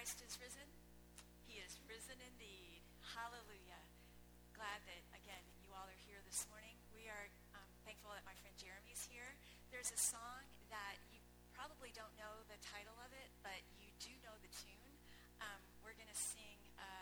Christ is risen? He is risen indeed. Hallelujah. Glad that, again, you all are here this morning. We are thankful that my friend Jeremy's here. There's a song that you probably don't know the title of it, but you do know the tune. We're going to sing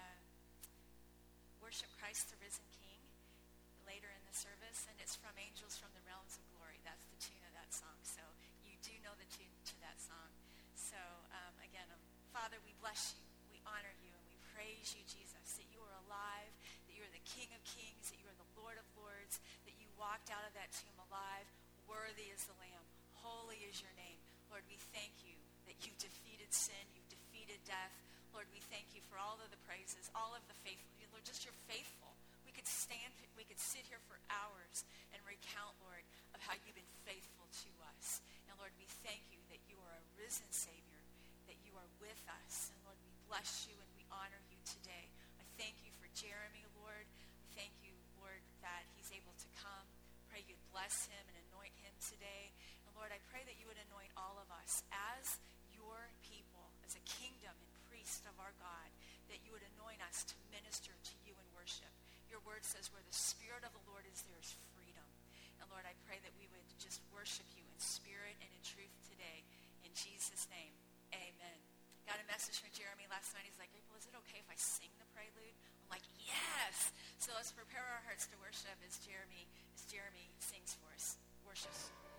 Worship Christ the Risen King later in the service, and it's from Angels from the Realms of Glory. That's the tune of that song. So you do know the tune to that song. So again, Father, we bless you, we honor you, and we praise you, Jesus, that you are alive, that you are the King of Kings, that you are the Lord of Lords, that you walked out of that tomb alive. Worthy is the Lamb. Holy is your name. Lord, we thank you that you've defeated sin, you've defeated death. Lord, we thank you for all of the praises, all of the faithful. Lord, just you're faithful. We could sit here for hours and recount, Lord, of how you've been faithful to us. And Lord, we thank you that you are a risen Savior, that you are with us. And Lord, we bless you and we honor you today. I thank you for Jeremy, Lord. I thank you, Lord, that he's able to come. Pray you'd bless him and anoint him today. And Lord, I pray that you would anoint all of us as your people, as a kingdom and priest of our God, that you would anoint us to minister to you in worship. Your word says where the Spirit of the Lord is, there is freedom. And Lord, I pray that we would just worship you in spirit and in truth today. In Jesus' name, amen. Got a message from Jeremy last night. He's like, April, is it okay if I sing the prelude? I'm like, yes. So let's prepare our hearts to worship as Jeremy sings for us. Worship.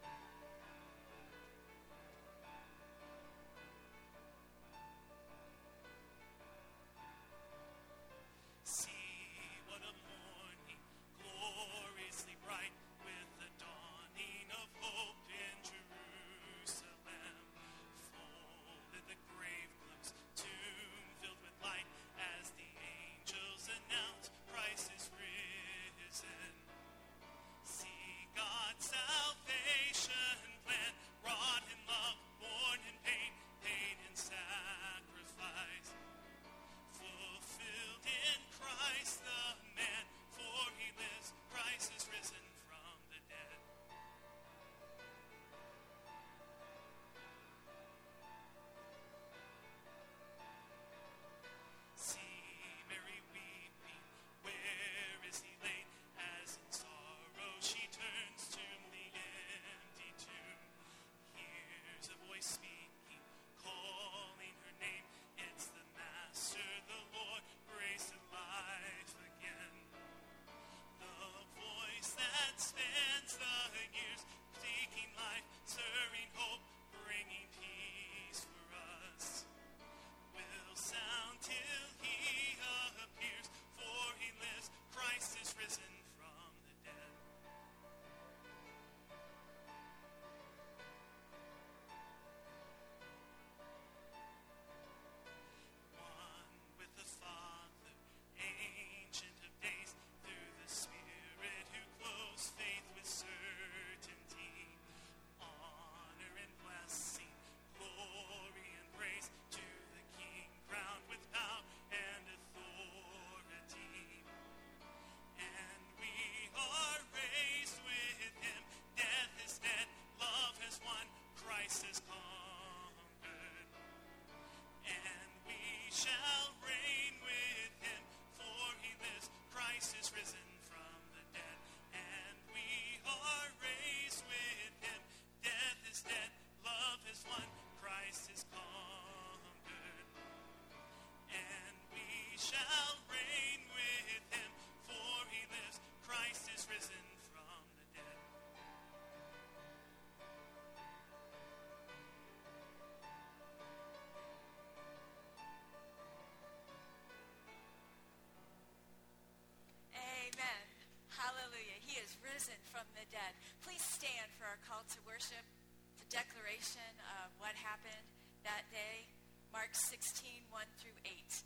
From the dead. Please stand for our call to worship, the declaration of what happened that day, Mark 16, 1 through 8.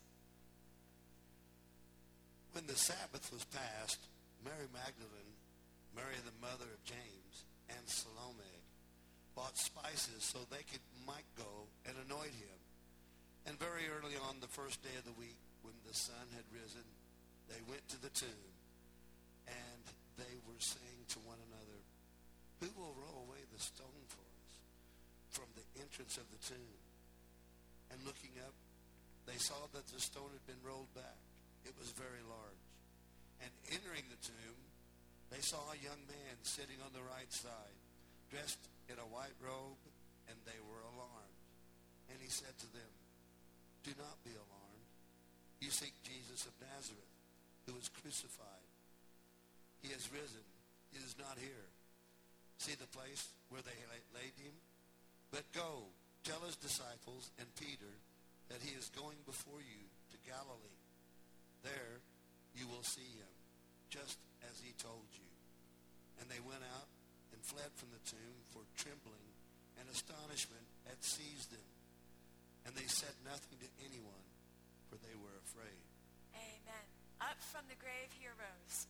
When the Sabbath was past, Mary Magdalene, Mary the mother of James, and Salome bought spices so might go and anoint him. And very early on the first day of the week, when the sun had risen, they went to the tomb, and they were saying to one another, "Who will roll away the stone for us from the entrance of the tomb?" And looking up, they saw that the stone had been rolled back. It was very large. And entering the tomb, they saw a young man sitting on the right side, dressed in a white robe, and they were alarmed. And he said to them, "Do not be alarmed. You seek Jesus of Nazareth, who was crucified. He has risen. He is not here. See the place where they laid him? But go, tell his disciples and Peter that he is going before you to Galilee. There you will see him, just as he told you." And they went out and fled from the tomb, for trembling and astonishment had seized them. And they said nothing to anyone, for they were afraid. Amen. Up from the grave he arose.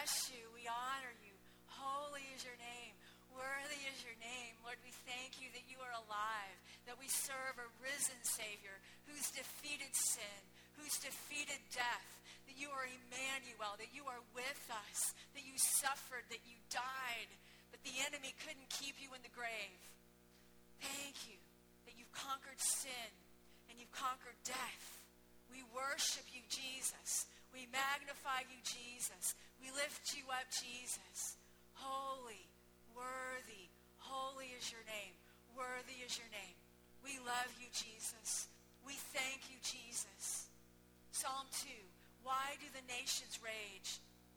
bless you. We honor you. Holy is your name. Worthy is your name. Lord, we thank you that you are alive, that we serve a risen Savior who's defeated sin, who's defeated death, that you are Emmanuel, that you are with us, that you suffered, that you died, but the enemy couldn't keep you in the grave. Thank you that you've conquered sin and you've conquered death. We worship you, Jesus. We magnify you, Jesus. We lift you up, Jesus. Holy, worthy, holy is your name. Worthy is your name. We love you, Jesus. We thank you, Jesus. Psalm 2. Why do the nations rage?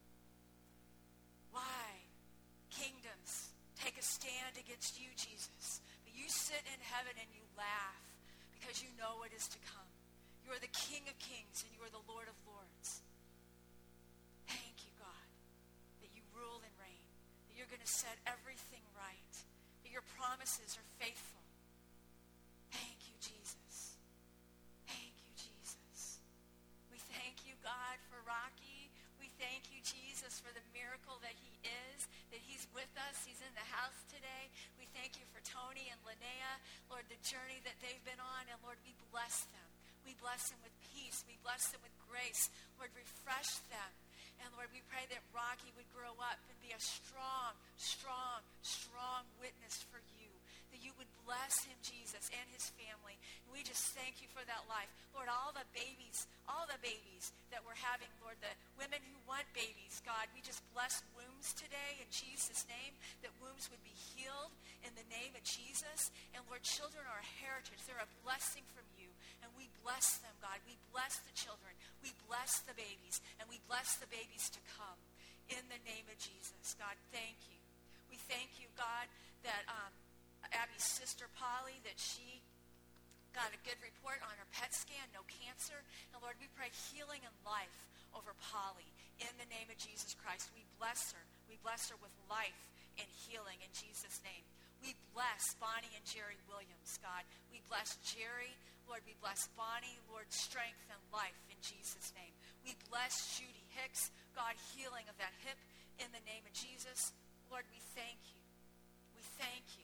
Why? Kingdoms take a stand against you, Jesus. But you sit in heaven and you laugh because you know what is to come. You are the King of kings and you are the Lord of lords. Thank you, God, that you rule and reign, that you're going to set everything right, that your promises are faithful. Thank you, Jesus. Thank you, Jesus. We thank you, God, for Rocky. We thank you, Jesus, for the miracle that he is, that he's with us. He's in the house today. We thank you for Tony and Linnea, Lord, the journey that they've been on. And, Lord, we bless them. We bless them with peace. We bless them with grace. Lord, refresh them. And, Lord, we pray that Rocky would grow up and be a strong, strong, strong witness for you, that you would bless him, Jesus, and his family. And we just thank you for that life. Lord, all the babies that we're having, Lord, the women who want babies, God, we just bless wombs today in Jesus' name, that wombs would be healed in the name of Jesus. And, Lord, children are a heritage. They're a blessing from you. And we bless them, God. We bless the children. We bless the babies. And we bless the babies to come in the name of Jesus. God, thank you. We thank you, God, that Abby's sister, Polly, that she got a good report on her PET scan, no cancer. And, Lord, we pray healing and life over Polly in the name of Jesus Christ. We bless her. We bless her with life and healing in Jesus' name. We bless Bonnie and Jerry Williams, God. We bless Jerry. Lord, we bless Bonnie. Lord, strength and life in Jesus' name. We bless Judy Hicks. God, healing of that hip in the name of Jesus. Lord, we thank you. We thank you.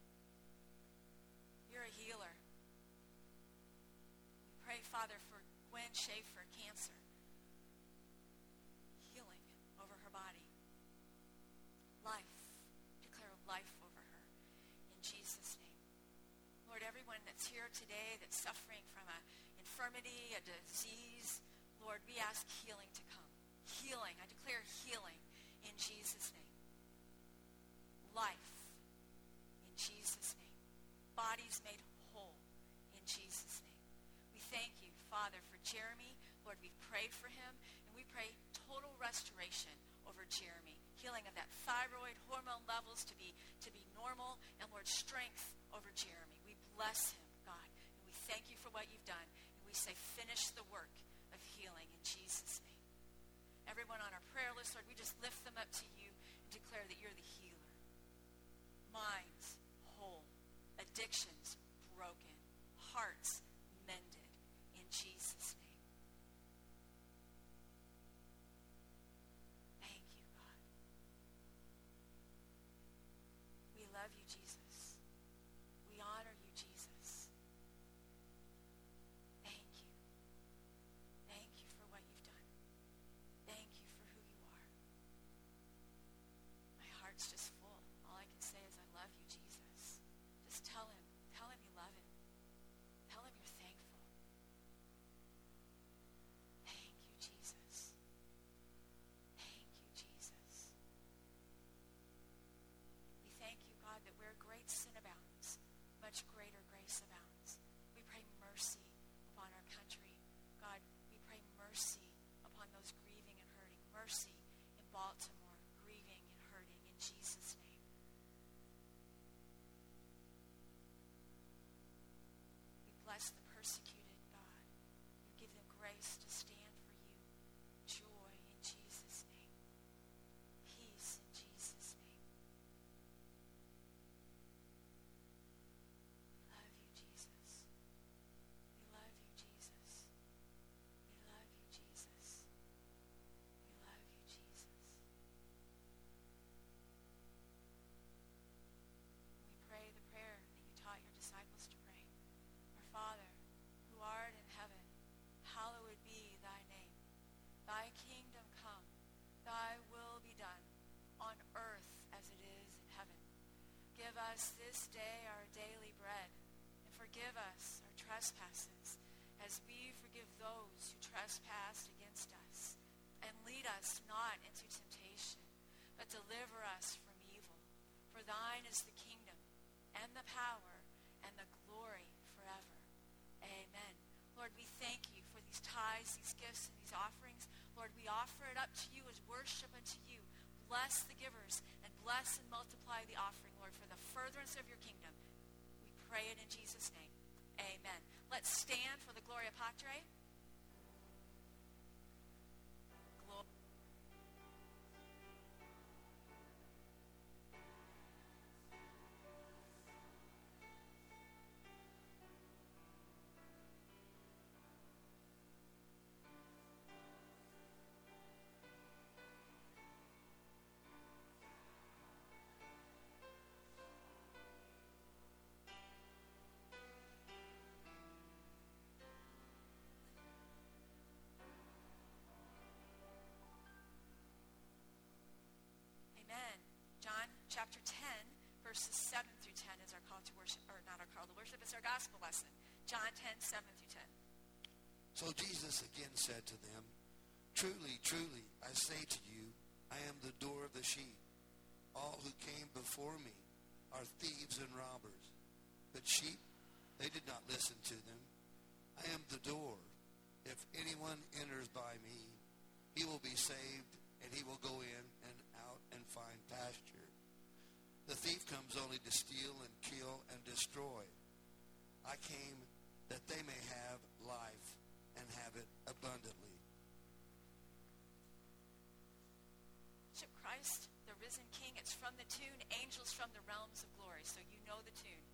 You're a healer. We pray, Father, for Gwen Schaefer, cancer. Healing over her body. Life. Declare life over her in Jesus' name. Lord, everyone that's here today that's suffering from an infirmity, a disease, Lord, we ask healing to come. Healing. I declare healing in Jesus' name. Life in Jesus' name. Bodies made whole in Jesus' name. We thank you, Father, for Jeremy. Lord, we've prayed for him, and we pray total restoration over Jeremy. Healing of that thyroid, hormone levels to be normal, and, Lord, strength over Jeremy. We bless him, God, and we thank you for what you've done, and we say finish the work of healing in Jesus' name. Everyone on our prayer list, Lord, we just lift them up to you and declare that you're the healer. Minds whole, addictions broken, hearts mended in Jesus' name. Thank you, God. We love you, Jesus. We honor you, Jesus. Thank you. Thank you for what you've done. Thank you for who you are. My heart's just full. All I can say is I love you, Jesus. Just tell him you love him. Tell him you're thankful. Thank you, Jesus. Thank you, Jesus. We thank you, God, that where great sin abounds, much greater grace abounds. We pray mercy upon our country. God, we pray mercy upon those grieving and hurting. Mercy in Baltimore, grieving and hurting in Jesus' name. We bless the persecuted, God. You give them grace to stand for you. Joy in Jesus' name. Peace in Jesus' name. We love you, Jesus. We love you, Jesus. We love you, Jesus. We love you, Jesus. Give us this day our daily bread, and forgive us our trespasses, as we forgive those who trespass against us. And lead us not into temptation, but deliver us from evil. For thine is the kingdom, and the power, and the glory forever. Amen. Lord, we thank you for these tithes, these gifts, and these offerings. Lord, we offer it up to you as worship unto you. Bless the givers, and bless and multiply the offering, Lord, for the furtherance of your kingdom. We pray it in Jesus' name. Amen. Let's stand for the Gloria Patri. Chapter 10, verses 7 through 10 is our call to worship, or not our call to worship, it's our gospel lesson. John 10, 7 through 10. So Jesus again said to them, Truly, truly, I say to you, I am the door of the sheep. All who came before me are thieves and robbers. But sheep, they did not listen to them. I am the door. If anyone enters by me, he will be saved, and he will go in and out and find pasture. The thief comes only to steal and kill and destroy. I came that they may have life and have it abundantly. Worship Christ, the risen King. It's from the tune, Angels from the Realms of Glory. So you know the tune.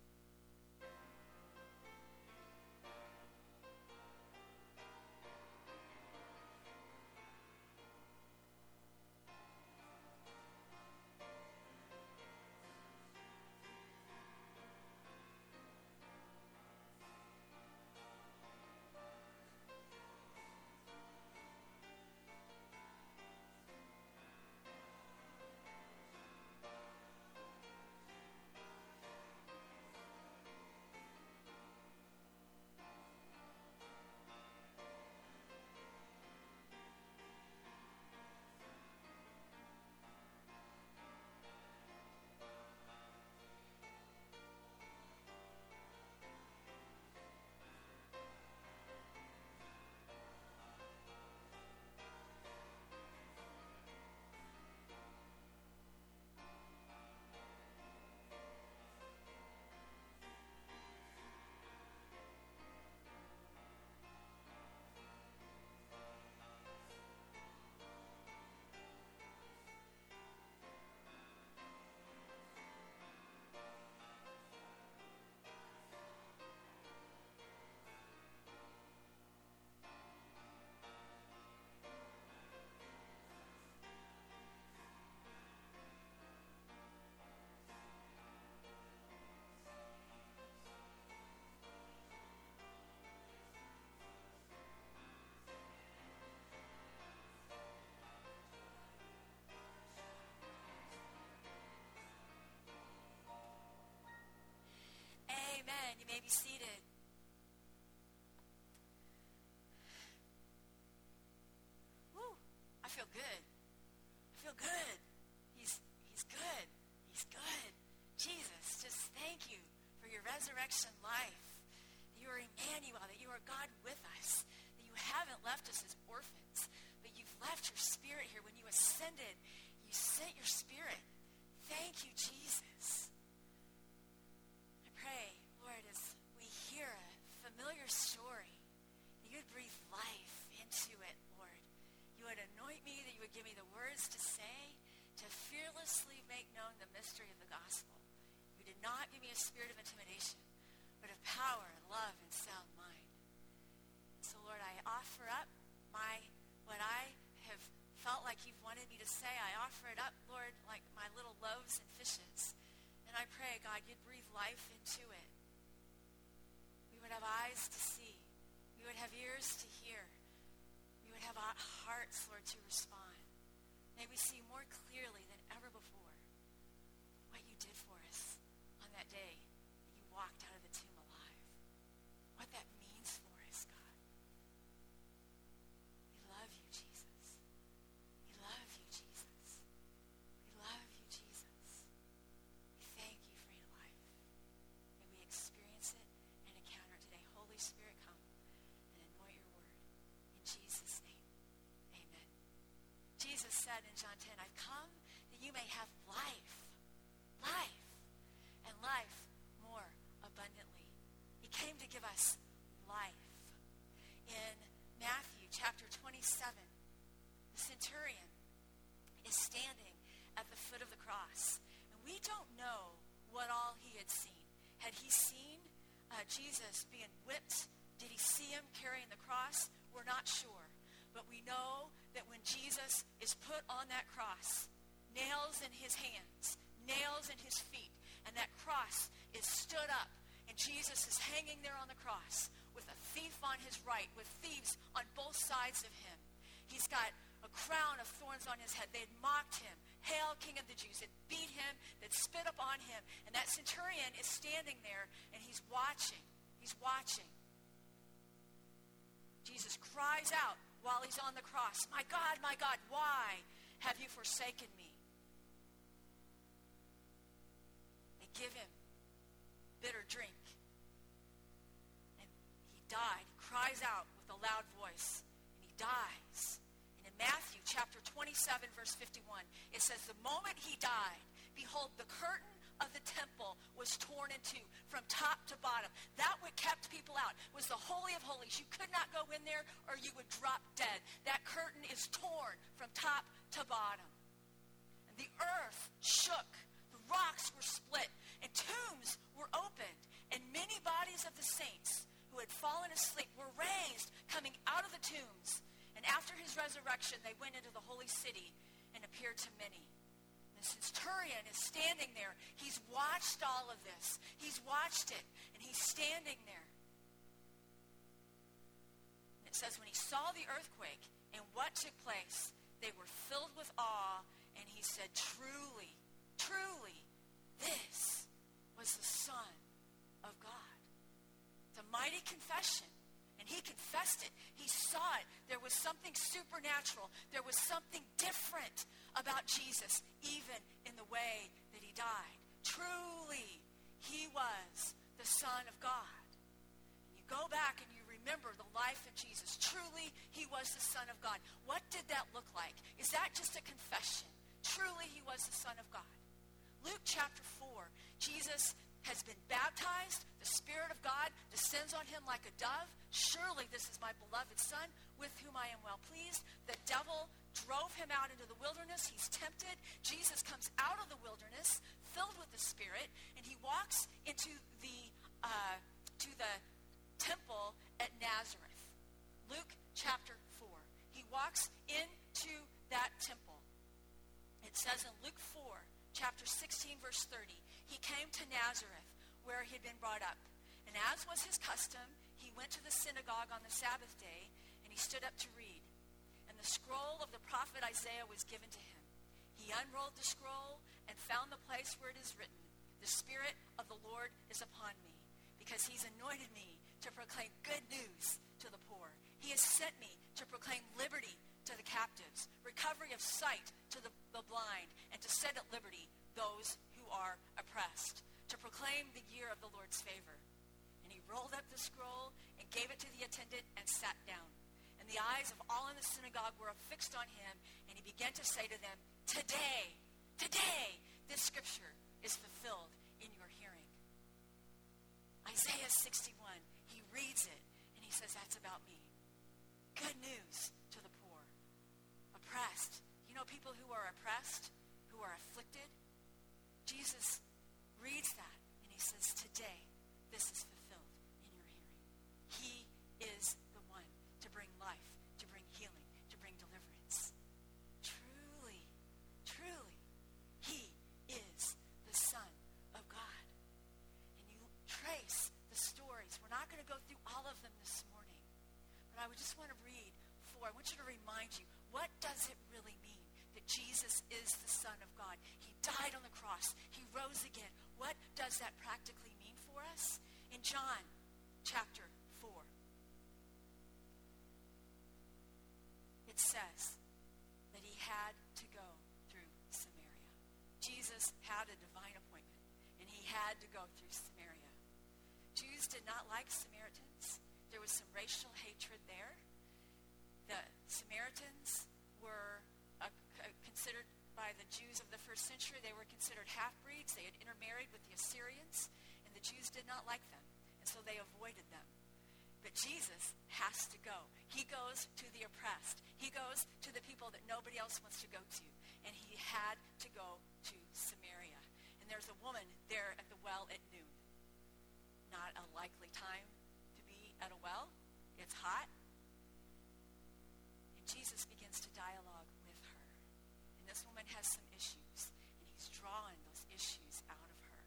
Amen. You may be seated. Woo, I feel good. I feel good. He's good. He's good. Jesus, just thank you for your resurrection life. That you are Emmanuel, that you are God with us, that you haven't left us as orphans, but you've left your spirit here. When you ascended, you sent your spirit. Thank you, Jesus. I pray, Lord, as we hear a familiar story, that you would breathe life into it, Lord. You would anoint me, that you would give me the words to say, to fearlessly make known the mystery of the gospel. You did not give me a spirit of intimidation, but of power and love and sound mind. So, Lord, I offer up what I have felt like you've wanted me to say. I offer it up, Lord, like my little loaves and fishes. And I pray, God, you'd breathe life into it. We would have eyes to see. We would have ears to hear. We would have hearts, Lord, to respond. May we see more clearly than ever before what you did for us. said in John 10, I've come that you may have life, life, and life more abundantly. He came to give us life. In Matthew chapter 27, the centurion is standing at the foot of the cross. And we don't know what all he had seen. Had he seen Jesus being whipped? Did he see him carrying the cross? We're not sure. But we know that when Jesus is put on that cross, nails in his hands, nails in his feet, and that cross is stood up, and Jesus is hanging there on the cross with a thief on his right, with thieves on both sides of him. He's got a crown of thorns on his head. They had mocked him. Hail, King of the Jews. That beat him, that spit upon him. And that centurion is standing there, and he's watching. He's watching. Jesus cries out while he's on the cross, my God, why have you forsaken me? They give him bitter drink. And he died. He cries out with a loud voice, and he dies. And in Matthew chapter 27, verse 51, it says, the moment he died, behold, the curtain of the temple was torn in two from top to bottom. That what kept people out was the Holy of Holies. You could not go in there or you would drop dead. That curtain is torn from top to bottom. And the earth shook. The rocks were split. And tombs were opened. And many bodies of the saints who had fallen asleep were raised, coming out of the tombs. And after his resurrection, they went into the holy city and appeared to many. The centurion is standing there. He's watched all of this. He's watched it, and he's standing there. And it says, when he saw the earthquake and what took place, they were filled with awe, and he said, truly, truly, this was the Son of God. It's a mighty confession. And he confessed it. He saw it. There was something supernatural. There was something different about Jesus, even in the way that he died. Truly, he was the Son of God. And you go back and you remember the life of Jesus. Truly, he was the Son of God. What did that look like? Is that just a confession? Truly, he was the Son of God. Luke chapter 4, Jesus has been baptized. The Spirit of God descends on him like a dove. Surely this is my beloved Son, with whom I am well pleased. The devil drove him out into the wilderness. He's tempted. Jesus comes out of the wilderness, filled with the Spirit, and he walks into the temple at Nazareth. Luke chapter 4. He walks into that temple. It says in Luke 4, chapter 16, verse 30, he came to Nazareth, where he had been brought up. And as was his custom, he went to the synagogue on the Sabbath day, and he stood up to read. And the scroll of the prophet Isaiah was given to him. He unrolled the scroll and found the place where it is written, the Spirit of the Lord is upon me, because he's anointed me to proclaim good news to the poor. He has sent me to proclaim liberty to the captives, recovery of sight to the blind, and to set at liberty those who are oppressed, to proclaim the year of the Lord's favor. And he rolled up the scroll and gave it to the attendant and sat down. And the eyes of all in the synagogue were fixed on him, and he began to say to them, today, this scripture is fulfilled in your hearing. Isaiah 61, he reads it, and he says, that's about me. Good news to the poor. Oppressed. You know people who are oppressed, who are afflicted? Jesus reads that, and he says, today, this is fulfilled in your hearing. He is the one to bring life, to bring healing, to bring deliverance. Truly, truly, he is the Son of God. And you trace the stories. We're not going to go through all of them this morning, but I would just want to read 4. I want you to remind you, what does it really mean that Jesus is the Son of God? He died on the cross. He rose again. What does that practically mean for us? In John chapter 4, it says that he had to go through Samaria. Jesus had a divine appointment, and he had to go through Samaria. Jews did not like Samaritans. There was some racial hatred there. The Samaritans were considered, by the Jews of the first century, they were considered half-breeds. They had intermarried with the Assyrians, and the Jews did not like them, and so they avoided them. But Jesus has to go. He goes to the oppressed. He goes to the people that nobody else wants to go to, and he had to go to Samaria. And there's a woman there at the well at noon. Not a likely time to be at a well. It's hot. And Jesus begins to dialogue with her. And this woman has some issues, and he's drawing those issues out of her.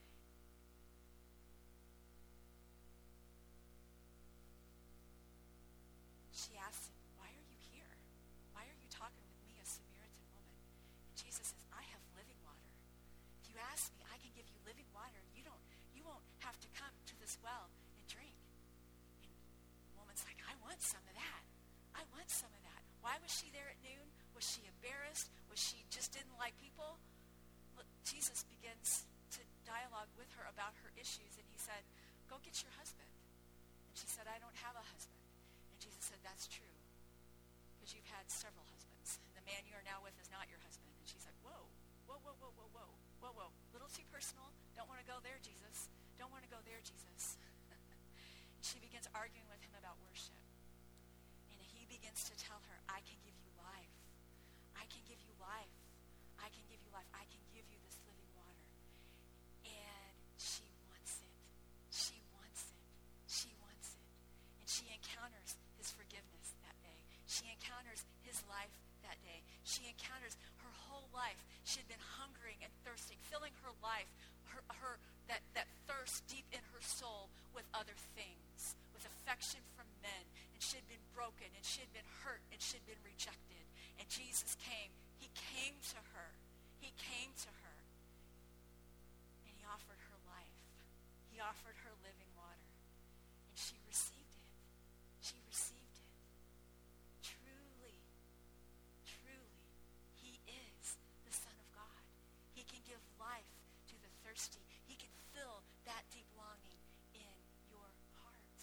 She asks him, "Why are you here? Why are you talking with me, a Samaritan woman?" And Jesus says, "I have living water. If you ask me, I can give you living water. You won't have to come to this well and drink." And the woman's like, "I want some of that. I want some of that." Why was she there at noon? Was she embarrassed? Was she just didn't like people? Look, Jesus begins to dialogue with her about her issues, and he said, "Go get your husband." And she said, "I don't have a husband." And Jesus said, "That's true, because you've had several husbands. And the man you are now with is not your husband." And she's like, whoa, whoa, whoa, whoa, whoa, whoa, whoa, whoa. Little too personal. Don't want to go there, Jesus. Don't want to go there, Jesus. And she begins arguing with him about worship. And he begins to tell her, "I can give you life. I can give you life. I can give you life. I can give you this living water." And she wants it. She wants it. She wants it. And she encounters his forgiveness that day. She encounters his life that day. She encounters her whole life. She had been hungering and thirsting, filling her life, that thirst deep in her soul with other things, with affection from men. And she had been broken, and she had been hurt, and she had been rejected. And Jesus came. He came to her. He came to her. And he offered her life. He offered her living water. And she received it. She received it. Truly, truly, he is the Son of God. He can give life to the thirsty. He can fill that deep longing in your heart.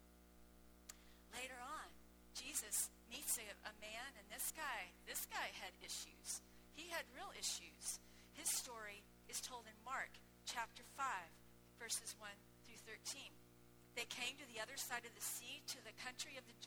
Later on, Jesus meets a man, and this guy had issues. He had real issues. His story is told in Mark chapter 5, verses 1 through 13. They came to the other side of the sea, to the country of the...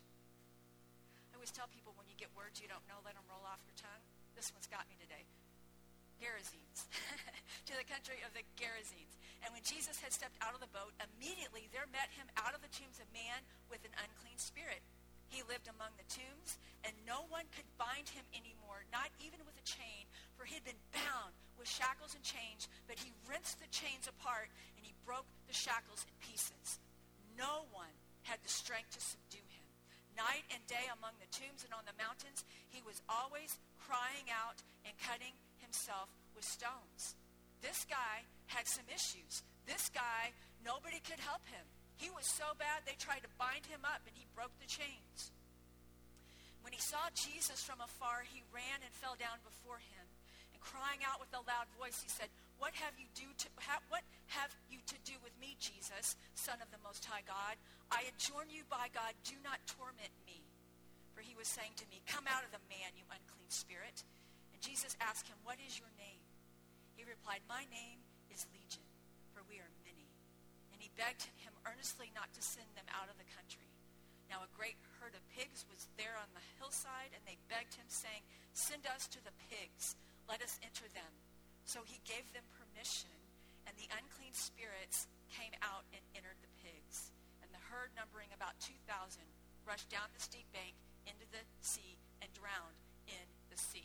I always tell people, when you get words you don't know, let them roll off your tongue. This one's got me today. Gerasenes. To the country of the Gerasenes. And when Jesus had stepped out of the boat, immediately there met him out of the tombs a man with an unclean spirit. He lived among the tombs, and no one could bind him anymore, not even with a chain, for he had been bound with shackles and chains, but he wrenched the chains apart, and he broke the shackles in pieces. No one had the strength to subdue him. Night and day among the tombs and on the mountains, he was always crying out and cutting himself with stones. This guy had some issues. This guy, nobody could help him. He was so bad, they tried to bind him up, and he broke the chains. When he saw Jesus from afar, he ran and fell down before him. And crying out with a loud voice, he said, what have you to do with me, Jesus, Son of the Most High God? I adjure you by God, do not torment me. For he was saying to me, come out of the man, you unclean spirit. And Jesus asked him, what is your name? He replied, my name is Legion, for we are many. And he begged him earnestly not to send them out of the country. Now a great herd of pigs was there on the hillside, and they begged him, saying, send us to the pigs, let us enter them. So he gave them permission, and the unclean spirits came out and entered the pigs. And the herd, numbering about 2,000, rushed down the steep bank into the sea and drowned in the sea.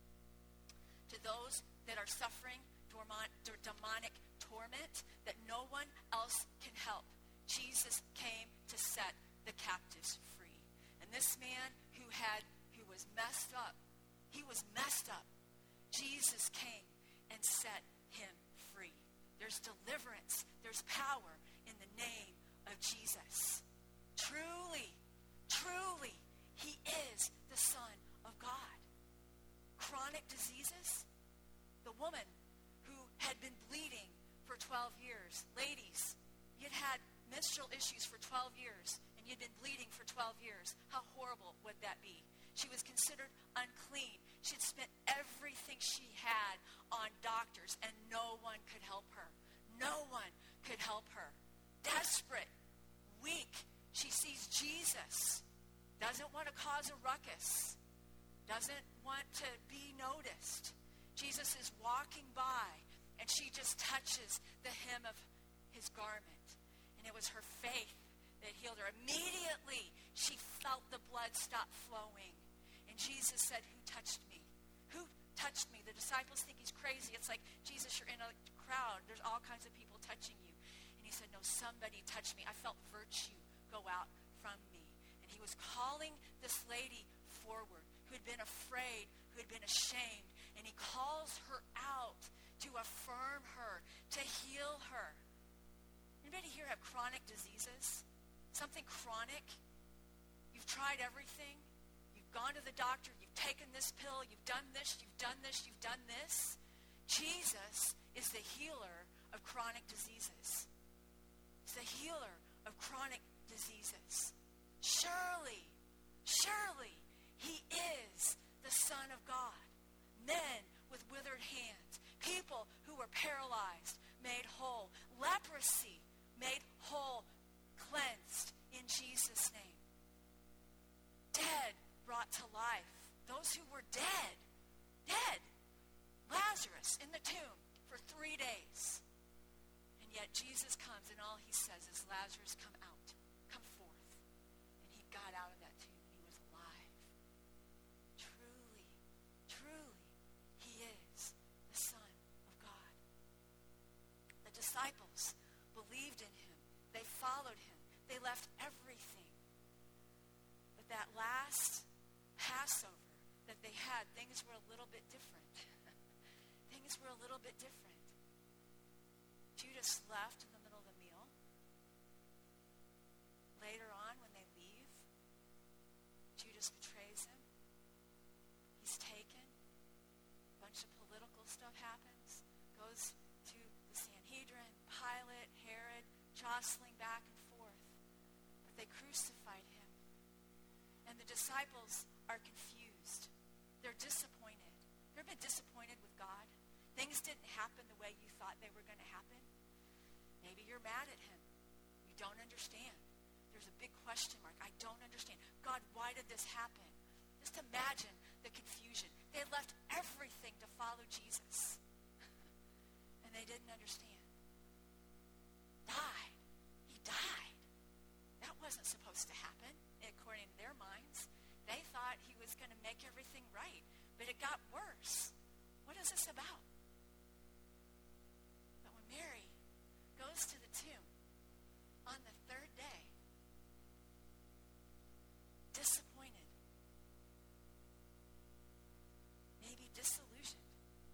To those that are suffering demonic torment that no one else can help, Jesus came to set the captives free. And this man who was messed up, he was messed up. Jesus came and set him free. There's deliverance. There's power in the name of Jesus. Truly, truly, he is the Son of God. Chronic diseases. The woman who had been bleeding for 12 years. Ladies, you'd had menstrual issues for 12 years, and you'd been bleeding for 12 years. How horrible would that be? She was considered unclean. She'd spent everything she had on doctors, and no one could help her. No one could help her. Desperate, weak, she sees Jesus. Doesn't want to cause a ruckus. Doesn't want to be noticed. Jesus is walking by, and she just touches the hem of his garment. And it was her faith that healed her. Immediately, she felt the blood stop flowing. And Jesus said, "Who touched me? Who touched me?" The disciples think he's crazy. It's like, Jesus, you're in a crowd. There's all kinds of people touching you. And he said, "No, somebody touched me. I felt virtue go out from me." And he was calling this lady forward, who had been afraid, who had been ashamed. And he calls her out to affirm her, to heal her. Anybody here have chronic diseases? Something chronic? You've tried everything. You've gone to the doctor. You've taken this pill. You've done this. You've done this. You've done this. Jesus is the healer of chronic diseases. He's the healer of chronic diseases. Surely, surely, he is the Son of God. Men with withered hands. People who were paralyzed, made whole. Leprosy, made whole, cleansed in Jesus' name. Dead, brought to life. Those who were dead. Lazarus in the tomb for 3 days. And yet Jesus comes, and all he says is, "Lazarus, come out. Come forth." And he got out of that tomb, and he was alive. Truly, truly, he is the Son of God. The disciples believed in him. They followed him. They left everything. But that last Passover that they had, things were a little bit different. Things were a little bit different. Judas left in the middle of the meal. Later on, when they leave, Judas betrays him. He's taken. A bunch of political stuff happens. Goes to the Sanhedrin, Pilate, Herod, jostling back and forth. But they crucified him. And the disciples are confused. They're disappointed. You ever been disappointed with God? Things didn't happen the way you thought they were going to happen. Maybe you're mad at him. You don't understand. There's a big question mark. I don't understand. God, why did this happen? Just imagine the confusion. They had left everything to follow Jesus. And they didn't understand. Died. He died. That wasn't supposed to happen, according to their minds. They thought he was going to make everything right. But it got worse. What is this about? But when Mary goes to the tomb on the third day, disappointed, maybe disillusioned.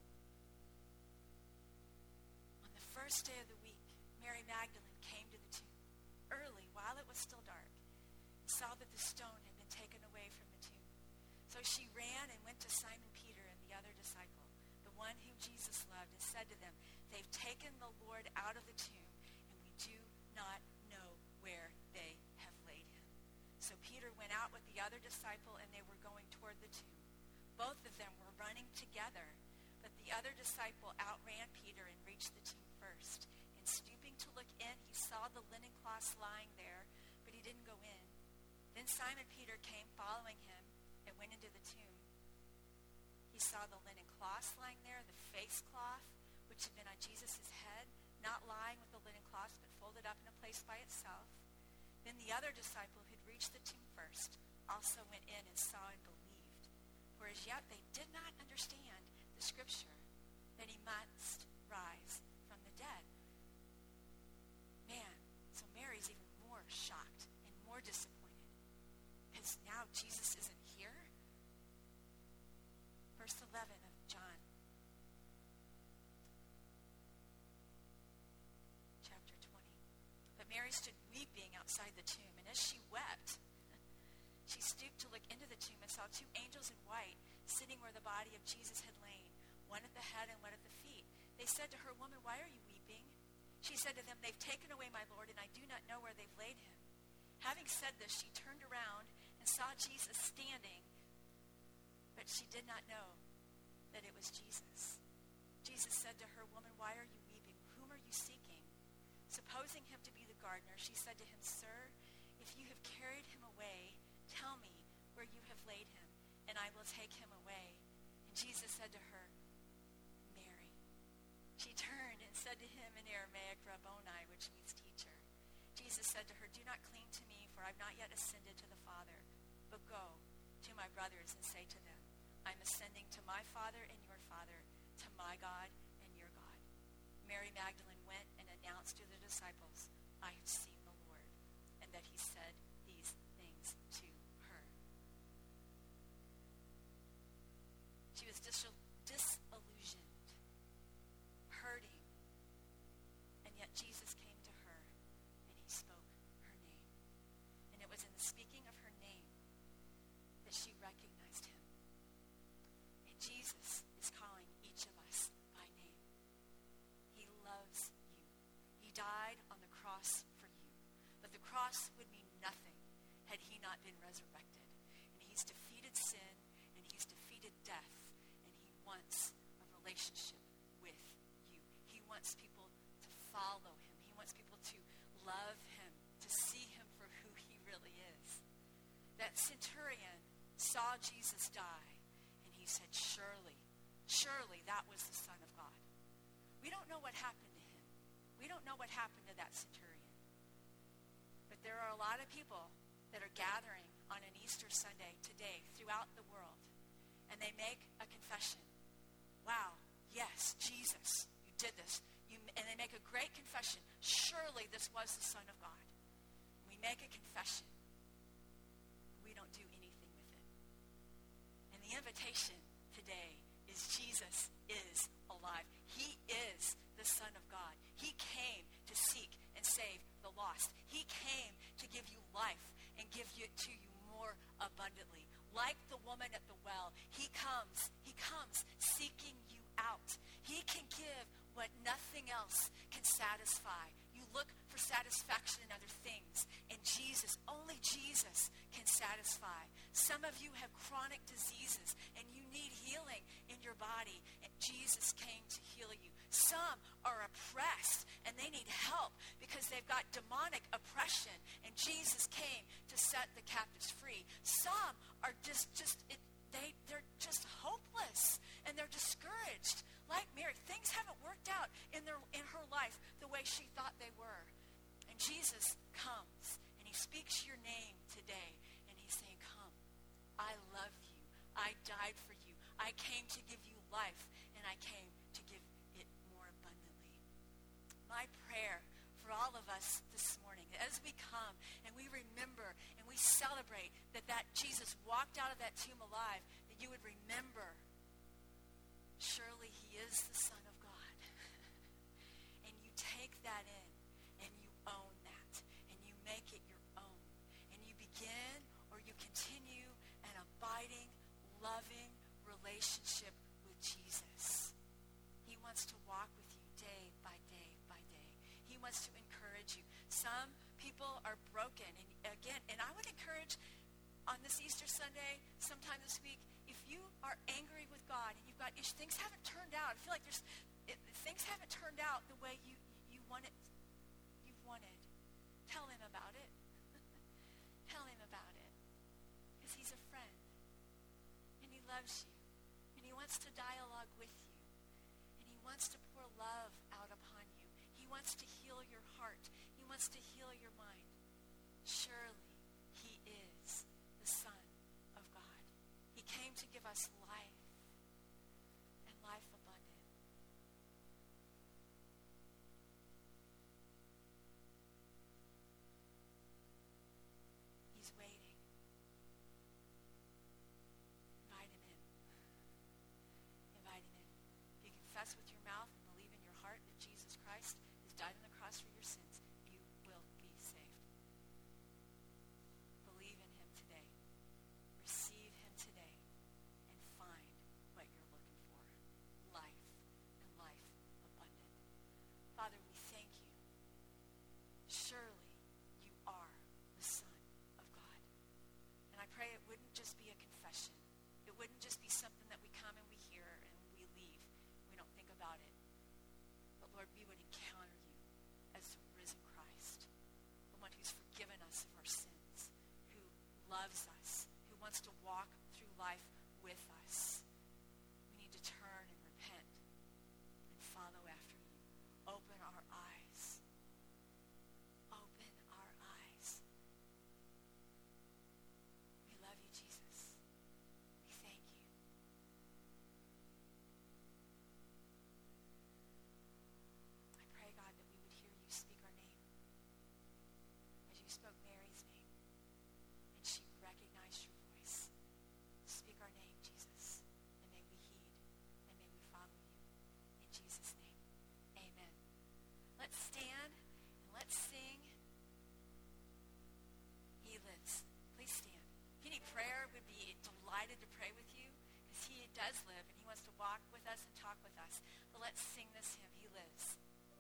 On the first day of the week, Mary Magdalene came to the tomb early while it was still dark, and saw that the stone had been taken away from the tomb. So she ran and went to Simon Peter and the other disciple, the one whom Jesus loved, and said to them, "They've taken the Lord out of the tomb, and we do not know where they have laid him." So Peter went out with the other disciple, and they were going toward the tomb. Both of them were running together, but the other disciple outran Peter and reached the tomb first. And stooping to look in, he saw the linen cloths lying there, but he didn't go in. Then Simon Peter came following him and went into the tomb. He saw the linen cloths lying there, the face cloth, which had been on Jesus' head, not lying with the linen cloths, but folded up in a place by itself. Then the other disciple who'd reached the tomb first also went in and saw and believed. For as yet they did not understand the scripture that he must rise from the dead. Man, so Mary's even more shocked and more disappointed. Because now Jesus isn't here. Verse 11 of John chapter 20. But Mary stood weeping outside the tomb, and as she wept, she stooped to look into the tomb and saw 2 angels in white sitting where the body of Jesus had lain, one at the head and one at the feet. They said to her, "Woman, why are you weeping?" She said to them, "They've taken away my Lord, and I do not know where they've laid him." Having said this, she turned around and saw Jesus standing but she did not know that it was Jesus. Jesus said to her, "Woman, why are you weeping? Whom are you seeking?" Supposing him to be the gardener, she said to him, "Sir, if you have carried him away, tell me where you have laid him, and I will take him away." And Jesus said to her, "Mary." She turned and said to him in Aramaic, "Rabboni," which means teacher. Jesus said to her, "Do not cling to me, for I have not yet ascended to the Father. But go to my brothers and say to them, I am ascending to my Father and your Father, to my God and your God." Mary Magdalene went and announced to the disciples, "I have seen the Lord," and that he said these things to her. She was disillusioned, hurting, and yet Jesus came to her and he spoke her name. And it was in the speaking of her name that she recognized him. And Jesus is calling each of us by name. He loves you. He died on the cross for you. But the cross would mean nothing had he not been resurrected. And he's defeated sin, and he's defeated death, and he wants a relationship with you. He wants people to follow him. He wants people to love him, to see him for who he really is. That centurion saw Jesus die, and he said, surely that was the Son of God. We don't know what happened to him. We don't know what happened to that centurion. But there are a lot of people that are gathering on an Easter Sunday today throughout the world, and they make a confession. Wow, yes, Jesus, you did this. And they make a great confession. Surely this was the Son of God. We make a confession. We don't do anything with it. And the invitation today is Jesus is alive. He is the Son of God. He came to seek and save the lost. He came to give you life and give it to you more abundantly. Like the woman at the well, he comes seeking you out. He can give what nothing else can satisfy. You look for satisfaction in other things, and only Jesus can satisfy. Some of you have chronic diseases, and you need healing in your body, and Jesus came to heal you. Some are oppressed, and they need help because they've got demonic oppression, and Jesus came to set the captives free. Some are they're just hopeless, and they're discouraged. Like Mary, things haven't worked out in her life the way she thought they were. And Jesus comes, and he speaks your name today, and he's saying, come, I love you. I died for you. I came to give you life, and I came to give it more abundantly. My prayer for all of us this morning, as we come and we remember and we celebrate that Jesus walked out of that tomb alive, that you would remember, surely he is the Son of God. And you take that in and you own that and you make it your own. And you begin or you continue an abiding, loving relationship with Jesus. He wants to walk with you day by day by day. He wants to encourage you. Some people are broken. And I would encourage on this Easter Sunday, sometime this week, if you are angry with God and you've got issues, things haven't turned out. I feel like things haven't turned out the way you want it. You've wanted. Tell him about it. Tell him about it. Because he's a friend. And he loves you. And he wants to dialogue with you. And he wants to pour love out upon you. He wants to heal your heart. He wants to heal your mind. Surely he is the Son of God. He came to give us life and life abundant. He's waiting. Invite him in. Invite him in. If you confess with your mouth and believe in your heart that Jesus Christ has died on the cross for your sins, you will be saved. Believe in him today. Receive him today and find what you're looking for. Life and life abundant. Father, we thank you. Surely you are the Son of God. And I pray it wouldn't just be a confession. It wouldn't just be something that we come and we hear and we leave. We don't think about it. But Lord, we would encounter you as the risen Christ, the one who's forgiven us of our sins, who loves us, who wants to walk through life with us. We need to turn and repent and follow after you. Open our eyes. Open our eyes. We love you, Jesus. We thank you. I pray, God, that we would hear you speak our name as you spoke Mary's name, and she recognized your voice. Speak our name, Jesus, and may we heed, and may we follow you. In Jesus' name, amen. Let's stand and let's sing He Lives. Please stand. If you need prayer, we'd be delighted to pray with you, because he does live, and he wants to walk with us and talk with us. But let's sing this hymn, He Lives.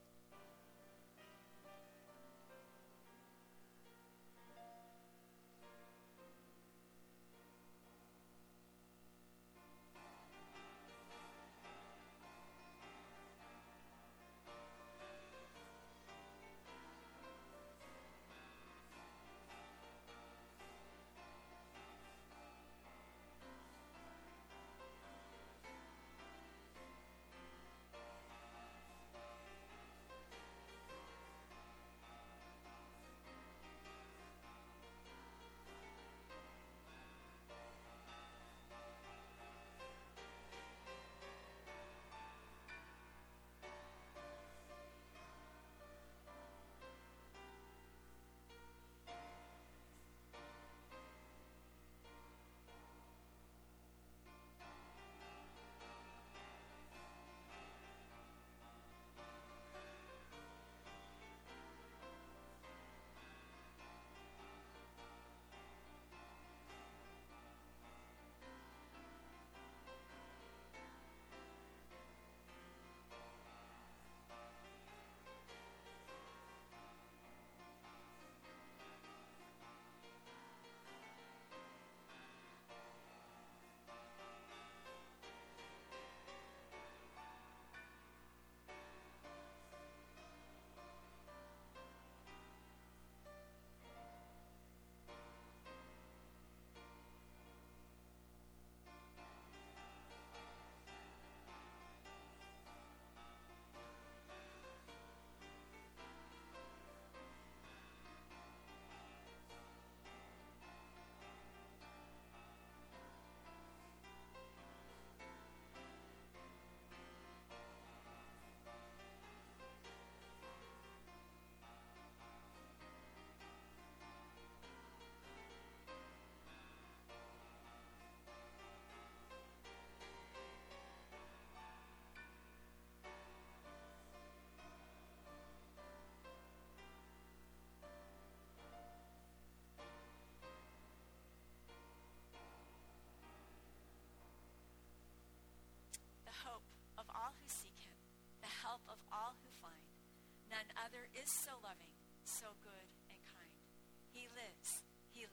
Of all who find. None other is so loving, so good and kind. He lives.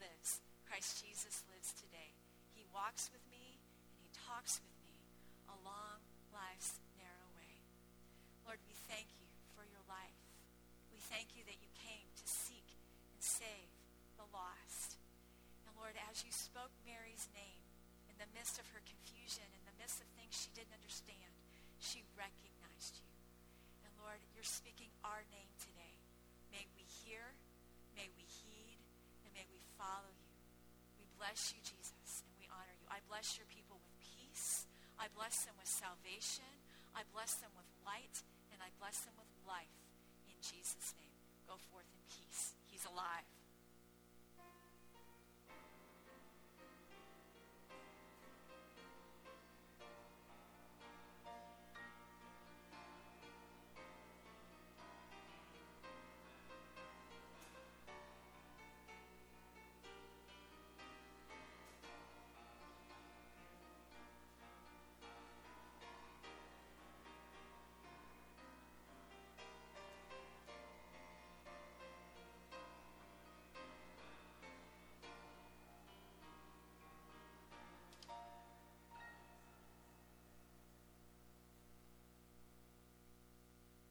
Christ Jesus lives today. He walks with me and he talks with me along life's narrow way. Lord, we thank you for your life. We thank you that you came to seek and save the lost. And Lord, as you spoke Mary's name in the midst of her confusion, in the midst of things she didn't understand, she recognized you. Lord, you're speaking our name today. May we hear, may we heed, and may we follow you. We bless you, Jesus, and we honor you. I bless your people with peace. I bless them with salvation. I bless them with light, and I bless them with life. In Jesus' name, go forth in peace. He's alive.